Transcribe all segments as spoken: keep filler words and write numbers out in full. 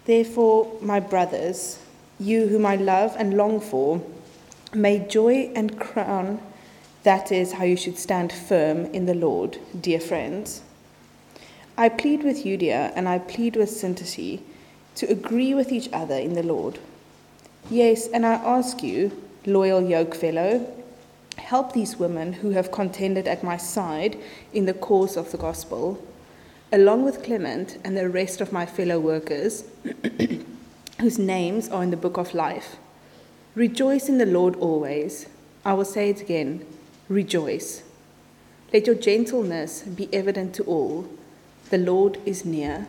Therefore, my brothers, you whom I love and long for, may joy and crown, that is how you should stand firm in the Lord, dear friends. I plead with Euodia and I plead with Syntyche to agree with each other in the Lord. Yes, and I ask you, loyal yokefellow, help these women who have contended at my side in the cause of the gospel, along with Clement and the rest of my fellow workers, whose names are in the book of life. Rejoice in the Lord always. I will say it again, rejoice. Let your gentleness be evident to all. The Lord is near.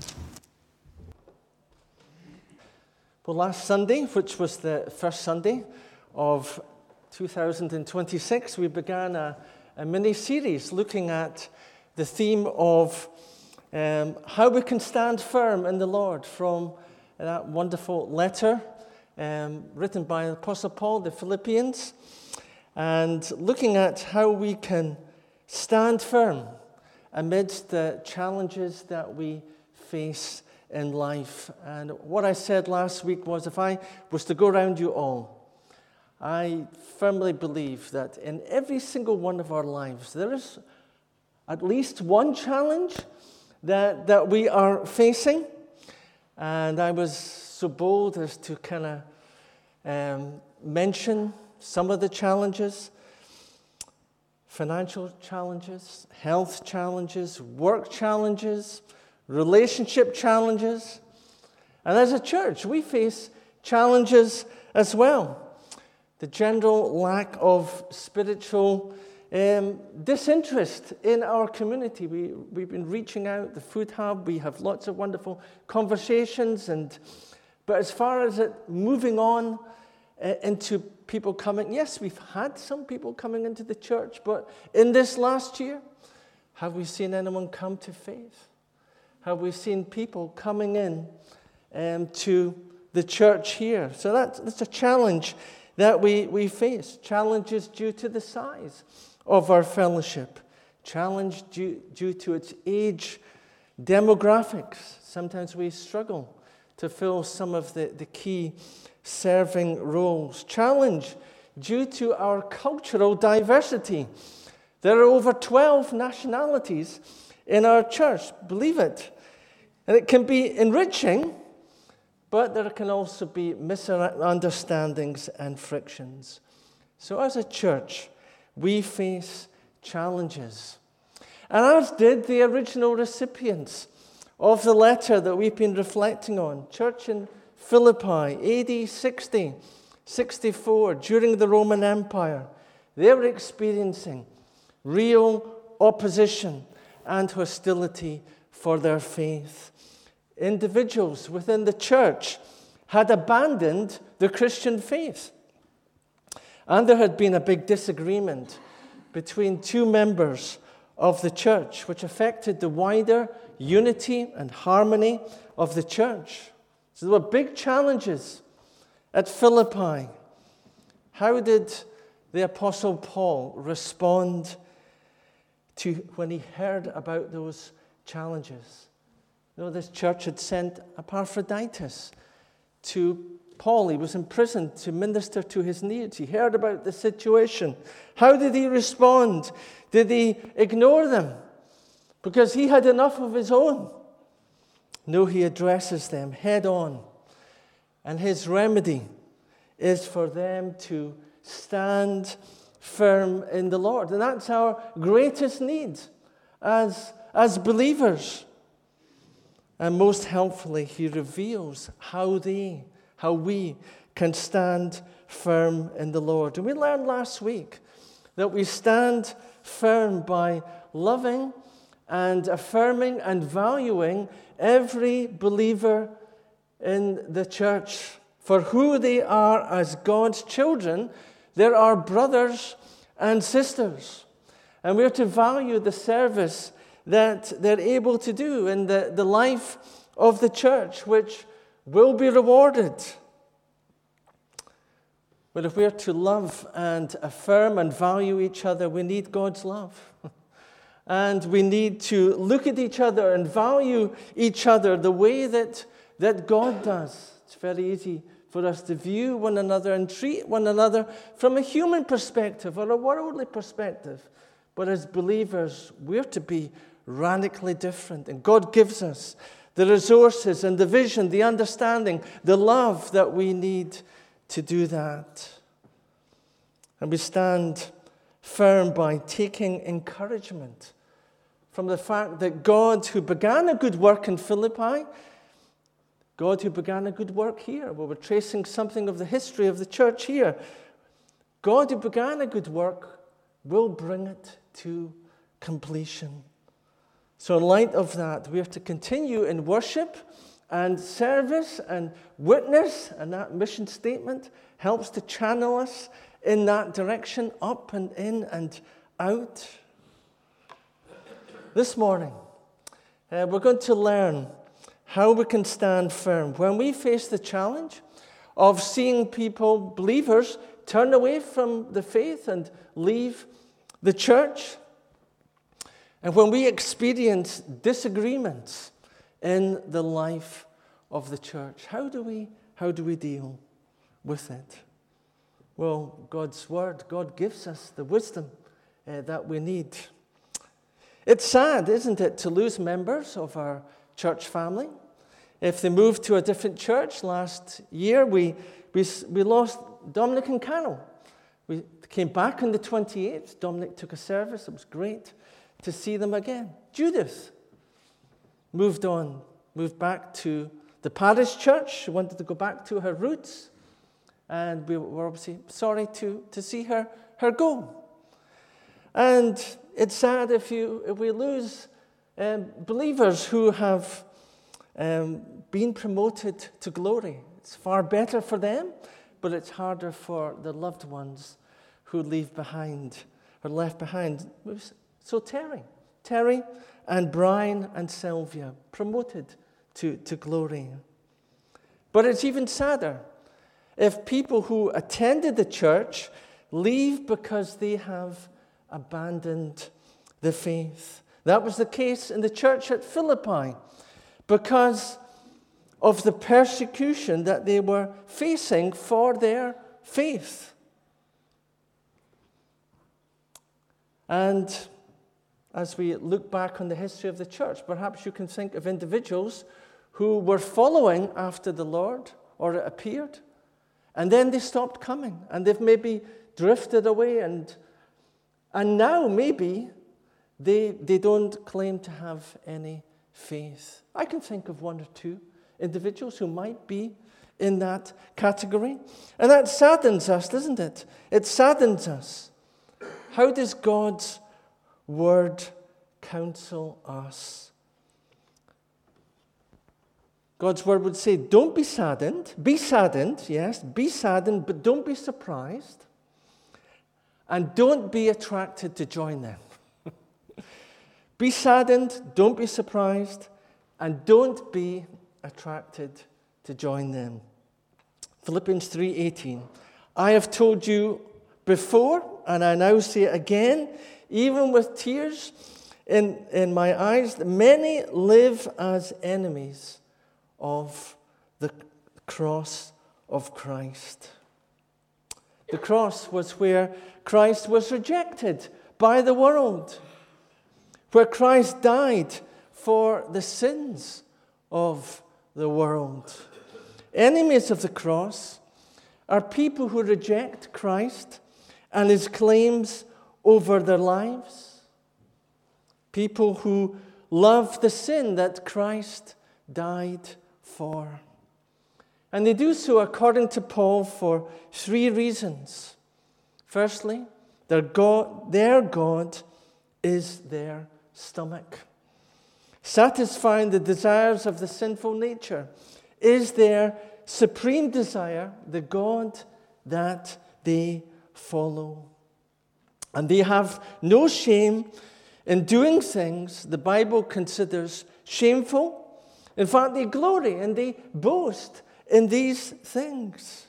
Well, last Sunday, which was the first Sunday of two thousand twenty-six, we began a, a mini-series looking at the theme of um, how we can stand firm in the Lord from that wonderful letter um, written by the Apostle Paul, the Philippians, and looking at how we can stand firm amidst the challenges that we face in life. And what I said last week was, if I was to go around you all, I firmly believe that in every single one of our lives, there is at least one challenge that, that we are facing. And I was so bold as to kind of um, mention some of the challenges: financial challenges, health challenges, work challenges, relationship challenges. And as a church, we face challenges as well. The general lack of spiritual um, disinterest in our community. We, we've been reaching out, the Food Hub, we have lots of wonderful conversations, and but as far as it moving on uh, into people coming, yes, we've had some people coming into the church, but in this last year, have we seen anyone come to faith? Have we seen people coming in um, to the church here? So that's, that's a challenge that we, we face. Challenges due to the size of our fellowship. Challenge due, due to its age demographics. Sometimes we struggle to fill some of the, the key serving roles. Challenge due to our cultural diversity. There are over twelve nationalities in our church, believe it. And it can be enriching, but there can also be misunderstandings and frictions. So as a church, we face challenges. And as did the original recipients of the letter that we've been reflecting on, church in Philippi, A D sixty, sixty-four, during the Roman Empire. They were experiencing real opposition and hostility for their faith. Individuals within the church had abandoned the Christian faith. And there had been a big disagreement between two members of the church, which affected the wider unity and harmony of the church. So there were big challenges at Philippi. How did the Apostle Paul respond to when he heard about those challenges? You know, this church had sent Epaphroditus to Paul. He was in prison to minister to his needs. He heard about the situation. How did he respond? Did he ignore them because he had enough of his own? No, he addresses them head on. And his remedy is for them to stand firm in the Lord. And that's our greatest need as, as believers. And most helpfully, he reveals how they, how we can stand firm in the Lord. And we learned last week that we stand firm by loving and affirming and valuing every believer in the church for who they are as God's children. They're our brothers and sisters. And we're to value the service that they're able to do in the, the life of the church, which will be rewarded. But if we're to love and affirm and value each other, we need God's love. And we need to look at each other and value each other the way that that God does. It's very easy for us to view one another and treat one another from a human perspective or a worldly perspective. But as believers, we're to be radically different. And God gives us the resources and the vision, the understanding, the love that we need to do that. And we stand firm by taking encouragement from the fact that God, who began a good work in Philippi, God who began a good work here, well, we're tracing something of the history of the church here. God who began a good work will bring it to completion. So in light of that, we have to continue in worship and service and witness, and that mission statement helps to channel us in that direction, up and in and out. This morning, uh, we're going to learn how we can stand firm when we face the challenge of seeing people, believers, turn away from the faith and leave the church. And when we experience disagreements in the life of the church, how do we, how do we deal with it? Well, God's word, God gives us the wisdom uh, that we need. It's sad, isn't it, to lose members of our church family. If they moved to a different church last year, we, we, we lost Dominic and Carol. We came back on the twenty-eighth. Dominic took a service. It was great to see them again. Judith moved on, moved back to the parish church. She wanted to go back to her roots. And we were obviously sorry to, to see her, her go. And it's sad if, you, if we lose um, believers who have um, been promoted to glory. It's far better for them, but it's harder for the loved ones who leave behind, or left behind. So Terry, Terry and Brian and Sylvia, promoted to, to glory. But it's even sadder if people who attended the church leave because they have abandoned the faith. That was the case in the church at Philippi because of the persecution that they were facing for their faith. And as we look back on the history of the church, perhaps you can think of individuals who were following after the Lord, or it appeared, and then they stopped coming, and they've maybe drifted away, and and now maybe they they don't claim to have any faith. I can think of one or two individuals who might be in that category. And that saddens us, doesn't it? It saddens us. How does God's word counsel us? God's word would say, don't be saddened. Be saddened, yes, be saddened, but don't be surprised. And don't be attracted to join them. Be saddened, don't be surprised, and don't be attracted to join them. Philippians three eighteen. I have told you before, and I now say it again, even with tears in, in my eyes, that many live as enemies of the cross of Christ. The cross was where Christ was rejected by the world, where Christ died for the sins of the world. Enemies of the cross are people who reject Christ and his claims over their lives. People who love the sin that Christ died for. And they do so, according to Paul, for three reasons. Firstly, their God, their God is their stomach. Satisfying the desires of the sinful nature is their supreme desire, the God that they follow. And they have no shame in doing things the Bible considers shameful. In fact, they glory and they boast in these things.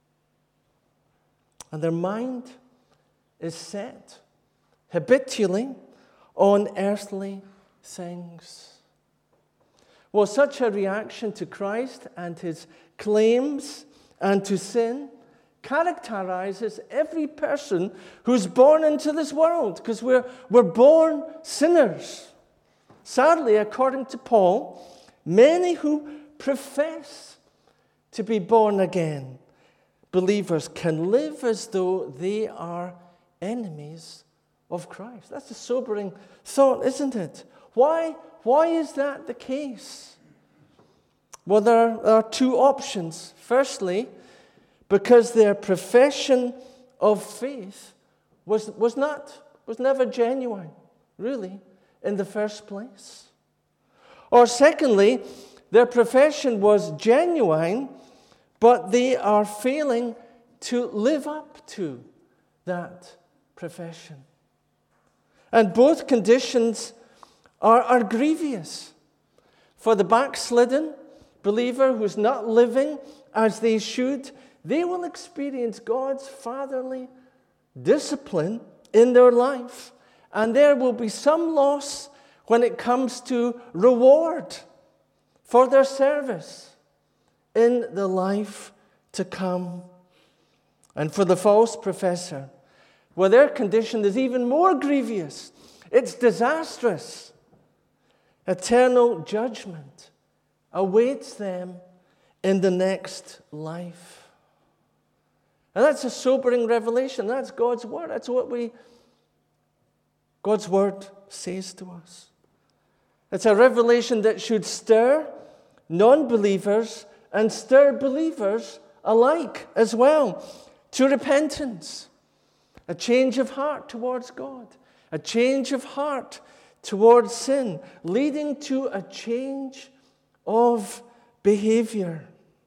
And their mind is set habitually on earthly things. Well, such a reaction to Christ and his claims and to sin characterizes every person who's born into this world, because we're, we're born sinners. Sadly, according to Paul, many who profess to be born again believers can live as though they are enemies of Christ. That's a sobering thought, isn't it? Why, why is that the case? Well, there are, there are two options. Firstly, because their profession of faith was, was not, was never genuine, really, in the first place. Or secondly, their profession was genuine, but they are failing to live up to that profession. And both conditions are, are grievous. For the backslidden believer who's not living as they should, they will experience God's fatherly discipline in their life. And there will be some loss when it comes to reward for their service in the life to come. And for the false professor, well, their condition is even more grievous. It's disastrous. Eternal judgment awaits them in the next life. And that's a sobering revelation. That's God's word. That's what we, God's word says to us. It's a revelation that should stir non-believers and stir believers alike as well to repentance, a change of heart towards God, a change of heart towards sin, leading to a change of behavior,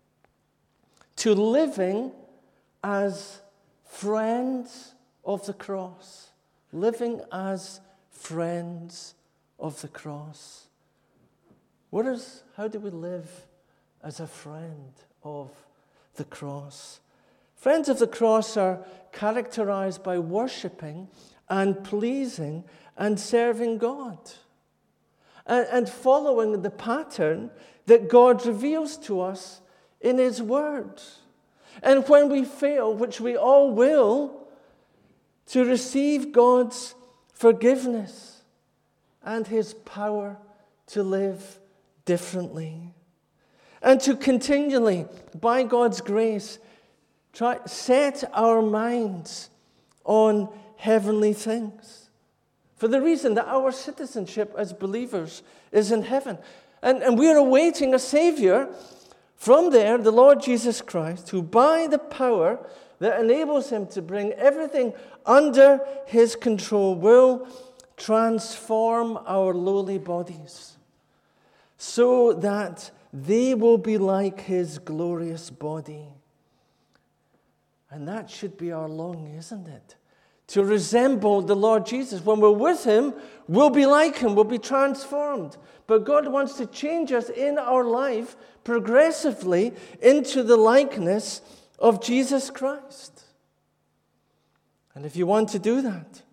to living as friends of the cross, living as friends of the cross. What is, how do we live as a friend of the cross? Friends of the cross are characterized by worshiping and pleasing and serving God, and, and following the pattern that God reveals to us in his word. And when we fail, which we all will, to receive God's forgiveness and his power to live differently. And to continually, by God's grace, try set our minds on heavenly things. For the reason that our citizenship as believers is in heaven. And, and we're awaiting a Savior from there, the Lord Jesus Christ, who by the power that enables him to bring everything under his control will transform our lowly bodies so that they will be like his glorious body. And that should be our longing, isn't it? To resemble the Lord Jesus. When we're with him, we'll be like him, we'll be transformed. But God wants to change us in our life progressively into the likeness of Jesus Christ. And if you want to do that,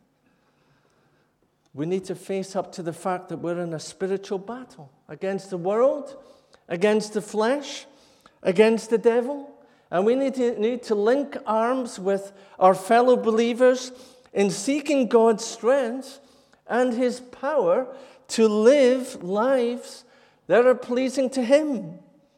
we need to face up to the fact that we're in a spiritual battle against the world, against the flesh, against the devil. And we need to, need to link arms with our fellow believers in seeking God's strength and his power to live lives that are pleasing to him.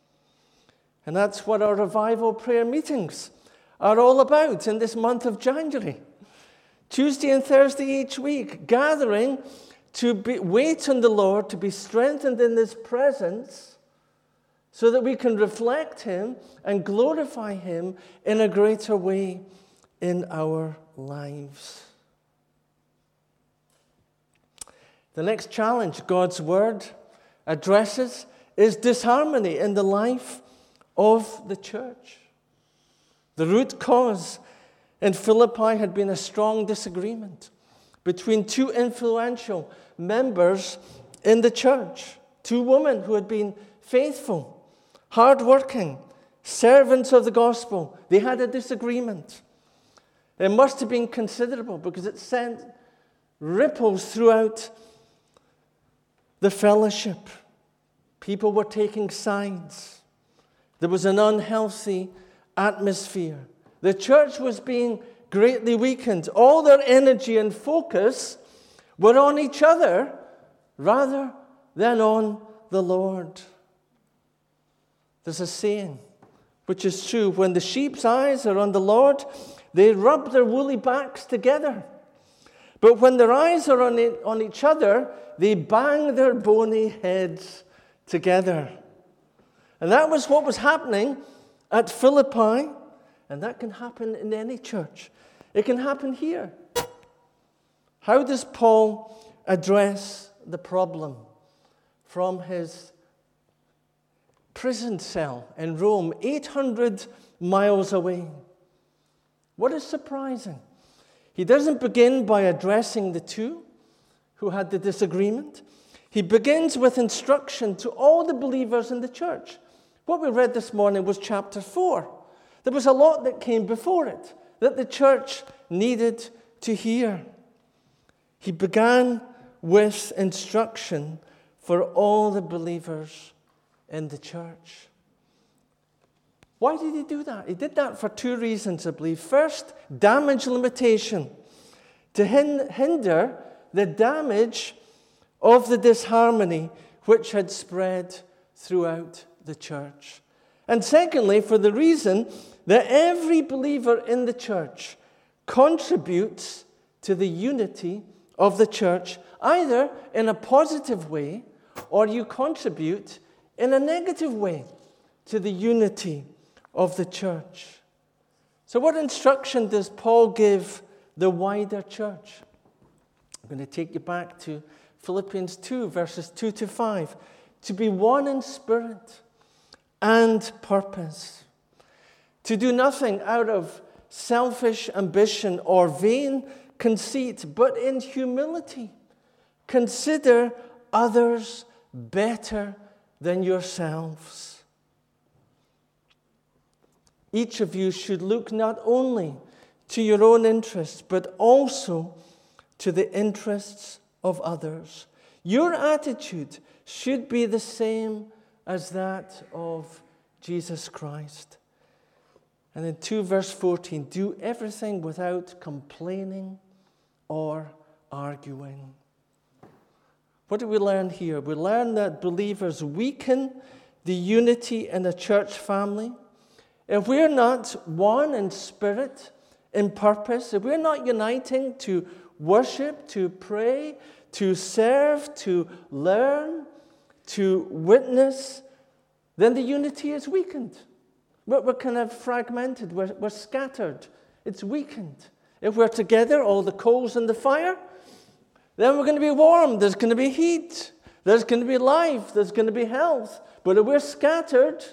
And that's what our revival prayer meetings are all about in this month of January. Tuesday and Thursday each week, gathering to be, wait on the Lord, to be strengthened in his presence, so that we can reflect him and glorify him in a greater way in our lives. The next challenge God's word addresses is disharmony in the life of the church. The root cause in Philippi had been a strong disagreement between two influential members in the church, two women who had been faithful, hardworking, servants of the gospel. They had a disagreement. It must have been considerable because it sent ripples throughout the fellowship. People were taking sides. There was an unhealthy atmosphere. The church was being greatly weakened. All their energy and focus were on each other rather than on the Lord. There's a saying which is true. When the sheep's eyes are on the Lord, they rub their woolly backs together. But when their eyes are on, it, on each other, they bang their bony heads together. And that was what was happening at Philippi, and that can happen in any church. It can happen here. How does Paul address the problem from his prison cell in Rome, eight hundred miles away? What is surprising? He doesn't begin by addressing the two who had the disagreement. He begins with instruction to all the believers in the church. What we read this morning was chapter four. There was a lot that came before it that the church needed to hear. He began with instruction for all the believers in the church. Why did he do that? He did that for two reasons, I believe. First, damage limitation, to hinder the damage of the disharmony which had spread throughout the church. And secondly, for the reason that every believer in the church contributes to the unity of the church, either in a positive way or you contribute in a negative way to the unity of the church. So what instruction does Paul give the wider church? I'm going to take you back to Philippians two, verses two to five. To be one in spirit and purpose. To do nothing out of selfish ambition or vain conceit, but in humility consider others better than yourselves. Each of you should look not only to your own interests, but also to the interests of others. Your attitude should be the same as that of Jesus Christ. And in two verse fourteen, do everything without complaining or arguing. What do we learn here? We learn that believers weaken the unity in a church family. If we're not one in spirit, in purpose, if we're not uniting to worship, to pray, to serve, to learn, to witness, then the unity is weakened. We're, we're kind of fragmented. We're, we're scattered. It's weakened. If we're together, all the coals in the fire, then we're going to be warm. There's going to be heat. There's going to be life. There's going to be health. But if we're scattered,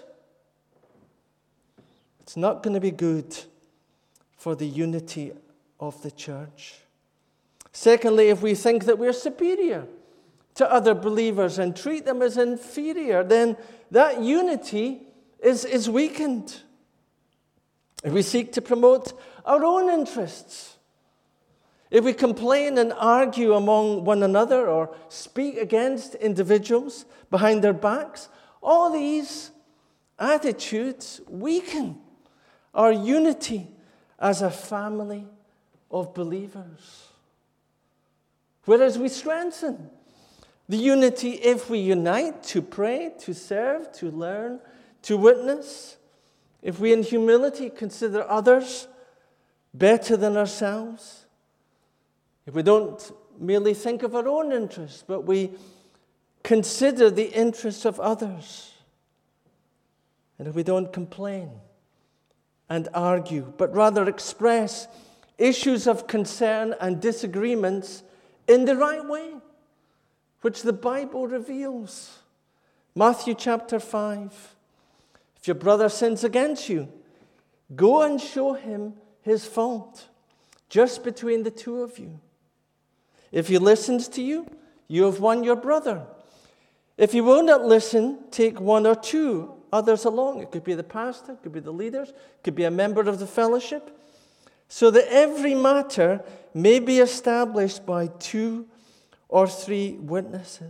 it's not going to be good for the unity of the church. Secondly, if we think that we're superior to other believers and treat them as inferior, then that unity is, is weakened. If we seek to promote our own interests, if we complain and argue among one another or speak against individuals behind their backs, all these attitudes weaken our unity as a family of believers. Whereas we strengthen the unity if we unite to pray, to serve, to learn, to witness. If we in humility consider others better than ourselves. If we don't merely think of our own interests, but we consider the interests of others. And if we don't complain and argue, but rather express issues of concern and disagreements in the right way, which the Bible reveals. Matthew chapter five. If your brother sins against you, go and show him his fault, just between the two of you. If he listens to you, you have won your brother. If he will not listen, take one or two others along. It could be the pastor, it could be the leaders, it could be a member of the fellowship, so that every matter may be established by two or three witnesses.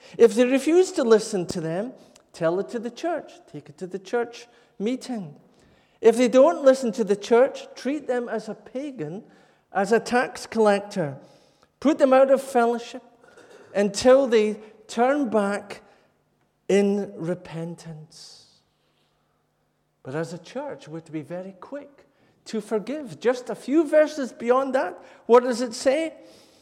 If they refuse to listen to them, tell it to the church. Take it to the church meeting. If they don't listen to the church, treat them as a pagan, as a tax collector. Put them out of fellowship until they turn back in repentance. But as a church, we're to be very quick to forgive. Just a few verses beyond that, what does it say?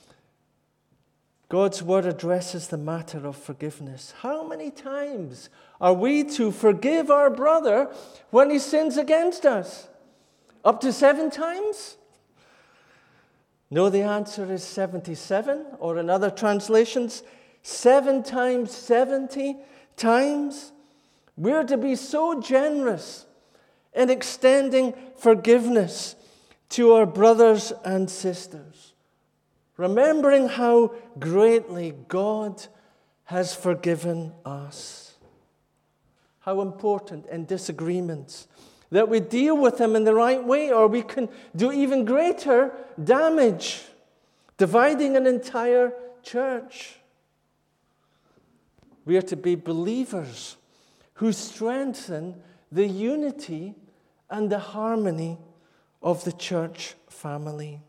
God's word addresses the matter of forgiveness. How many times are we to forgive our brother when he sins against us? Up to seven times? No, the answer is seventy-seven, or in other translations, seven times seventy times. We're to be so generous in extending forgiveness to our brothers and sisters, remembering how greatly God has forgiven us. How important in disagreements that we deal with them in the right way, or we can do even greater damage, dividing an entire church. We are to be believers who strengthen the unity and the harmony of the church family.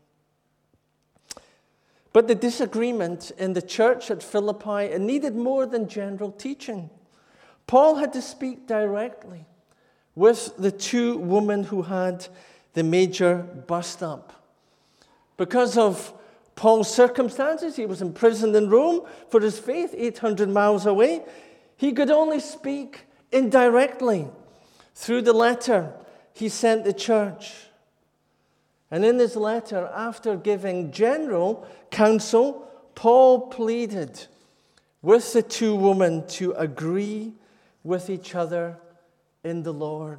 But the disagreement in the church at Philippi, it needed more than general teaching. Paul had to speak directly with the two women who had the major bust-up. Because of Paul's circumstances, he was imprisoned in Rome for his faith, eight hundred miles away. He could only speak indirectly through the letter he sent the church. And in his letter, after giving general counsel, Paul pleaded with the two women to agree with each other in the Lord,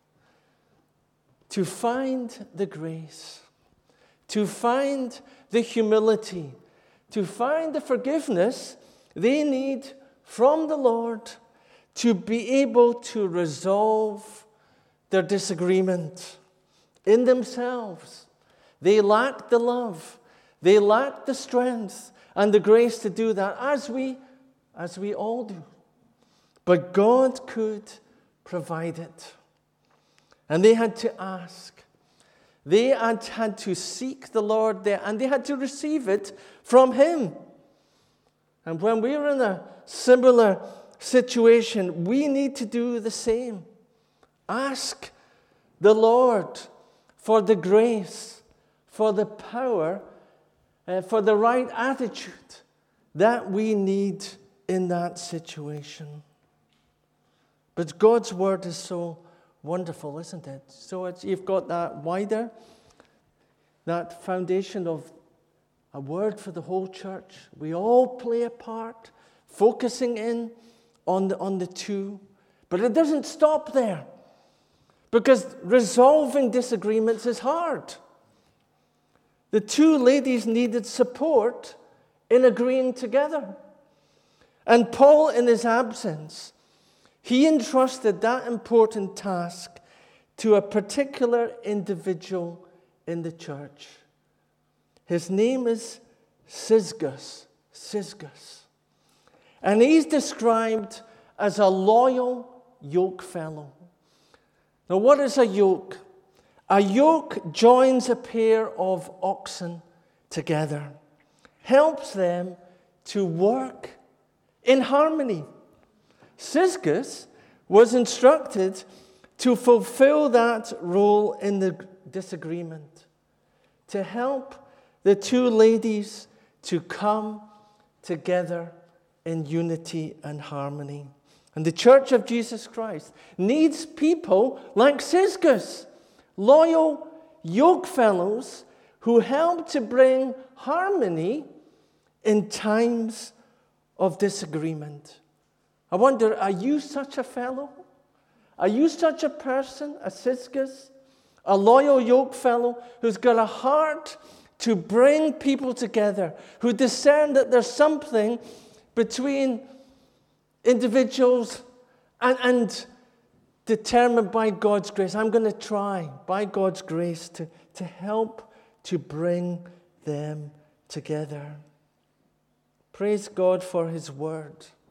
to find the grace, to find the humility, to find the forgiveness they need from the Lord to be able to resolve their disagreement in themselves. They lacked the love, they lacked the strength and the grace to do that, as we, as we all do. But God could provide it. And they had to ask. They had had to seek the Lord there, and they had to receive it from Him. And when we're in a similar situation, we need to do the same. Ask the Lord for the grace, for the power, uh, for the right attitude that we need in that situation. But God's word is so wonderful, isn't it? So it's, you've got that wider, that foundation of a word for the whole church. We all play a part, focusing in on the, on the two. But it doesn't stop there, because resolving disagreements is hard. The two ladies needed support in agreeing together. And Paul, in his absence, he entrusted that important task to a particular individual in the church. His name is Syzygus. Syzygus. And he's described as a loyal yoke fellow. Now, what is a yoke? A yoke joins a pair of oxen together, helps them to work in harmony. Syzygus was instructed to fulfill that role in the disagreement, to help the two ladies to come together in unity and harmony. And the Church of Jesus Christ needs people like Syzygus, loyal yoke fellows who help to bring harmony in times of disagreement. I wonder, are you such a fellow? Are you such a person, a Syzygus, a loyal yoke fellow who's got a heart to bring people together, who discern that there's something between individuals and, and determined by God's grace? I'm going to try, by God's grace, to, to help to bring them together. Praise God for His word.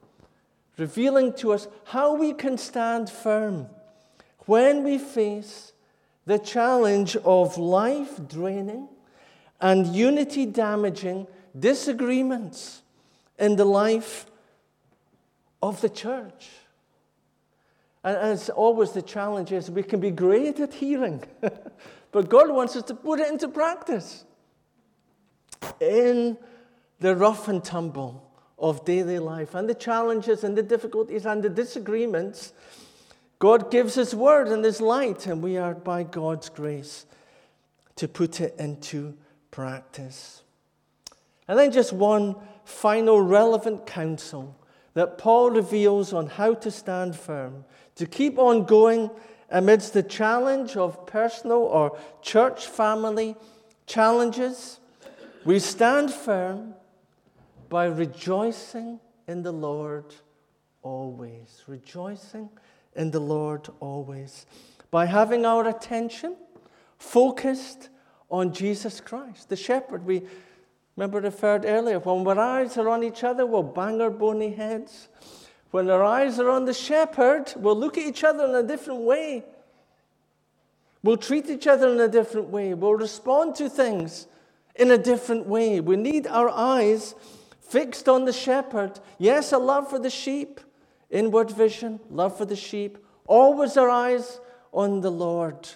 revealing to us how we can stand firm when we face the challenge of life-draining and unity-damaging disagreements in the life of the church. And as always, the challenge is we can be great at hearing, but God wants us to put it into practice in the rough and tumble of daily life and the challenges and the difficulties and the disagreements. God gives His word and His light, and we are, by God's grace, to put it into practice. And then just one final relevant counsel that Paul reveals on how to stand firm, to keep on going amidst the challenge of personal or church family challenges. We stand firm by rejoicing in the Lord always. Rejoicing in the Lord always. By having our attention focused on Jesus Christ, the shepherd. We remember referred earlier, when our eyes are on each other, we'll bang our bony heads. When our eyes are on the shepherd, we'll look at each other in a different way. We'll treat each other in a different way. We'll respond to things in a different way. We need our eyes fixed on the shepherd. Yes, a love for the sheep, inward vision, love for the sheep. Always our eyes on the Lord.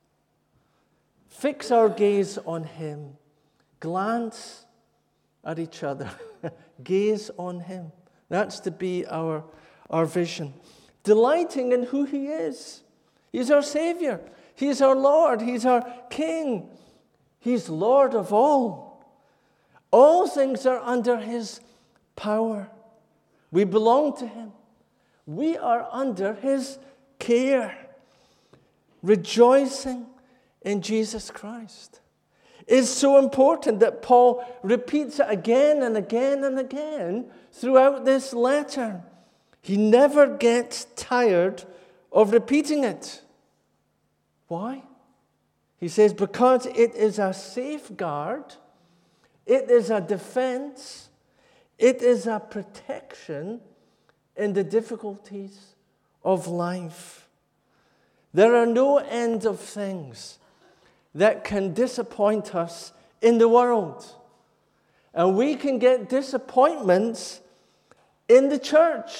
Fix our gaze on Him. Glance at each other. Gaze on Him. That's to be our, our vision. Delighting in who He is. He's our Savior. He's our Lord. He's our King. He's Lord of all. All things are under His power. We belong to Him. We are under His care. Rejoicing in Jesus Christ is so important that Paul repeats it again and again and again throughout this letter. He never gets tired of repeating it. Why? He says, because it is a safeguard, it is a defense, it is a protection in the difficulties of life. There are no end of things that can disappoint us in the world. And we can get disappointments in the church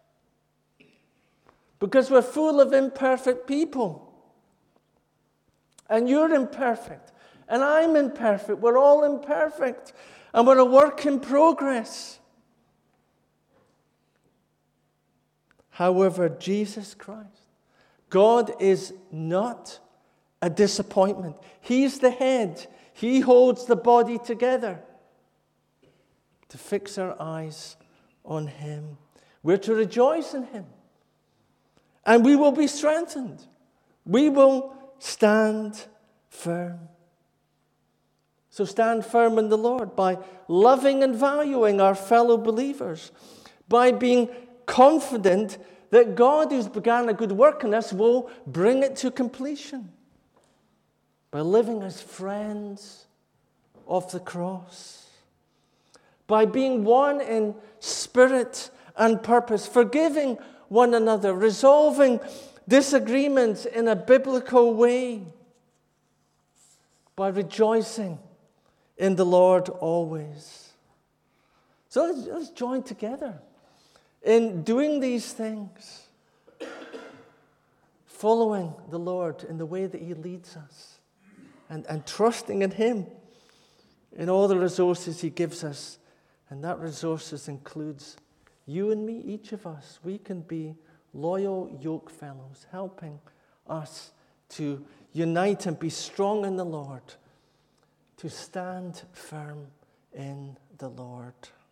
because we're full of imperfect people. And you're imperfect. And I'm imperfect. We're all imperfect. And we're a work in progress. However, Jesus Christ, God is not a disappointment. He's the head. He holds the body together. To fix our eyes on Him. We're to rejoice in Him. And we will be strengthened. We will stand firm. So stand firm in the Lord by loving and valuing our fellow believers. By being confident that God, who's begun a good work in us, will bring it to completion. By living as friends of the cross. By being one in spirit and purpose. Forgiving one another. Resolving disagreements in a biblical way. By rejoicing in the Lord always. So let's, let's join together in doing these things. Following the Lord in the way that He leads us. And, and trusting in Him in all the resources He gives us. And that resources includes you and me, each of us. We can be loyal yoke fellows, helping us to unite and be strong in the Lord, to stand firm in the Lord.